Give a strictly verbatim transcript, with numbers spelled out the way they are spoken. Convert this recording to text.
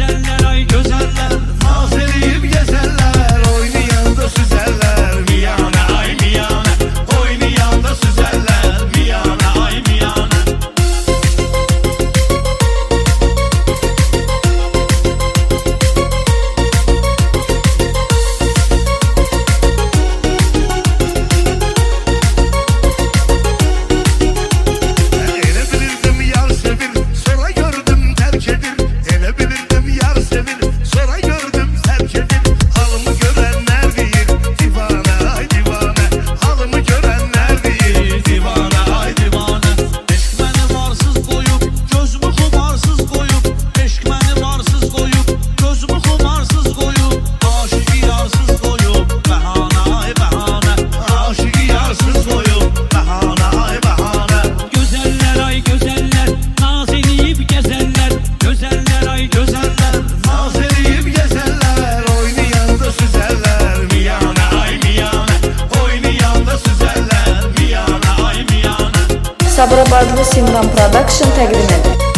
Gözeller ay gözeller, naz eləyib gəzərlər, oynayanda süzərlər, miyana ay miyana, oynayanda süzərlər, miyana ay miyana. Elə bilirdim yar sevir, sonra gördüm terk edir. Elə bilirdim yar sevir, sonra gördüm terk edir. Halımı görenler deyir, divane ay divane. Halımı görenler deyir, divane ay divane. eşk məni varsız qoyub, gözümü xumarsız qoyub, eşk məni varsız qoyub, gözümü xumarsız qoyub, aşıqı yarsız qoyub, bəhanə ay bəhanə, Aşığı yarsız koyup, bahane ay bahane. gözəller ay gözəller, naz eləyib gəzərlər, gözəller ay gözəller, Naz eləyib gəzərlər, oynayanda süzərlər, miyana ay miyana, oynayanda süzərlər, miyana ay miyana. Sabirabadlı Simran Production təqdim edir.